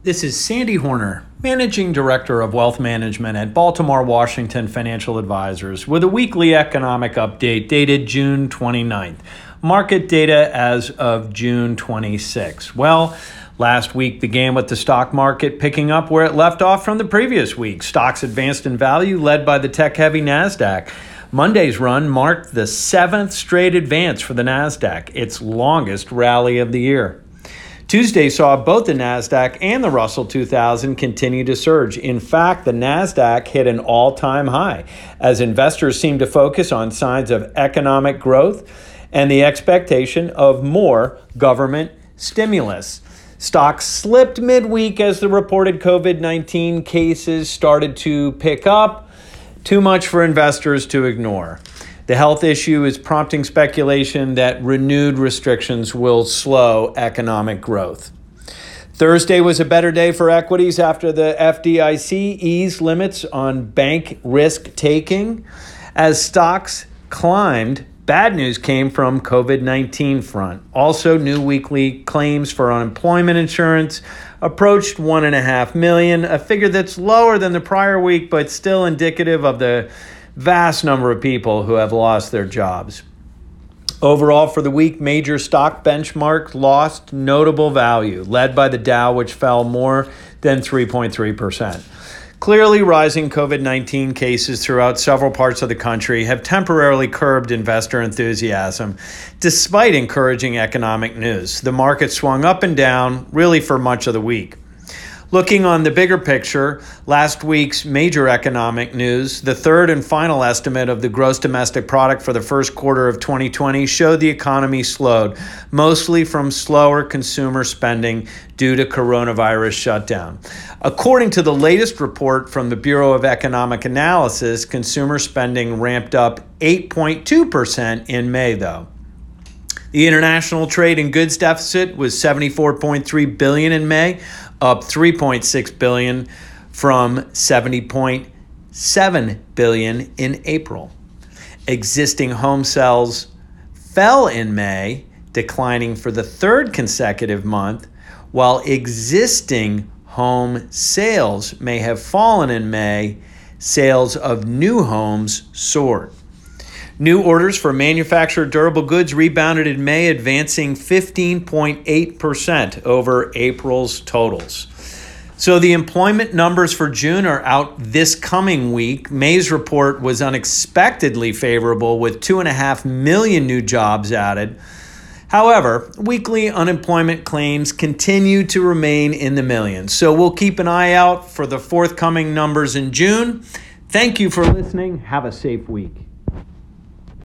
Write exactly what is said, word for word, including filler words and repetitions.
This is Sandy Horner, Managing Director of Wealth Management at Baltimore Washington Financial Advisors, with a weekly economic update dated June twenty-ninth. Market data as of June twenty-sixth. Well, last week began with the stock market picking up where it left off from the previous week. Stocks advanced in value, led by the tech-heavy NASDAQ. Monday's run marked the seventh straight advance for the NASDAQ, its longest rally of the year. Tuesday saw both the NASDAQ and the Russell two thousand continue to surge. In fact, the NASDAQ hit an all-time high as investors seemed to focus on signs of economic growth and the expectation of more government stimulus. Stocks slipped midweek as the reported covid nineteen cases started to pick up. Too much for investors to ignore. The health issue is prompting speculation that renewed restrictions will slow economic growth. Thursday was a better day for equities after the F D I C eased limits on bank risk taking. As stocks climbed, bad news came from covid nineteen front. Also, new weekly claims for unemployment insurance approached one point five million, a figure that's lower than the prior week, but still indicative of the vast number of people who have lost their jobs. Overall, for the week, major stock benchmarks lost notable value, led by the Dow, which fell more than three point three percent. Clearly, rising covid nineteen cases throughout several parts of the country have temporarily curbed investor enthusiasm, despite encouraging economic news. The market swung up and down, really for much of the week. Looking on the bigger picture, last week's major economic news, the third and final estimate of the gross domestic product for the first quarter of twenty twenty showed the economy slowed, mostly from slower consumer spending due to coronavirus shutdown. According to the latest report from the Bureau of Economic Analysis, consumer spending ramped up eight point two percent in May, though. The international trade and goods deficit was seventy-four point three billion dollars in May, up three point six billion dollars from seventy point seven billion dollars in April. Existing home sales fell in May, declining for the third consecutive month, while existing home sales may have fallen in May. Sales of new homes soared. New orders for manufactured durable goods rebounded in May, advancing fifteen point eight percent over April's totals. So the employment numbers for June are out this coming week. May's report was unexpectedly favorable with two point five million new jobs added. However, weekly unemployment claims continue to remain in the millions. So we'll keep an eye out for the forthcoming numbers in June. Thank you for listening. Have a safe week.